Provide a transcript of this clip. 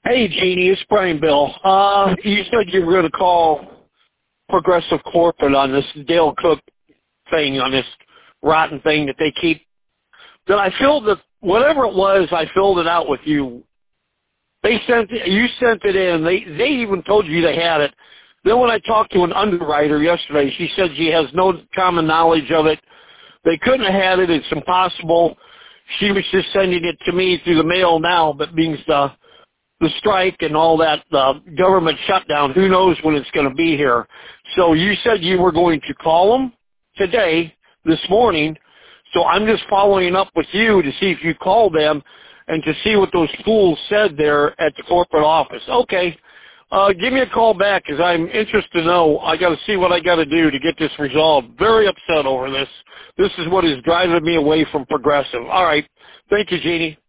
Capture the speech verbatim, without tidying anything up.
Hey, Jeannie, it's Brian Bill. Uh, you said you were going to call Progressive Corporate on this Dale Cook thing, on this rotten thing that they keep. Then I filled it, whatever it was, I filled it out with you. They sent it, you sent it in. They they even told you they had it. Then when I talked to an underwriter yesterday, she said she has no common knowledge of it. They couldn't have had it. It's impossible. She was just sending it to me through the mail now, but being the the strike and all that uh, government shutdown, who knows when it's going to be here. So you said you were going to call them today, this morning, so I'm just following up with you to see if you called them and to see what those fools said there at the corporate office. Okay, uh, give me a call back because I'm interested to know. I got to see what I got to do to get this resolved. Very upset over this. This is what is driving me away from Progressive. All right. Thank you, Jeannie.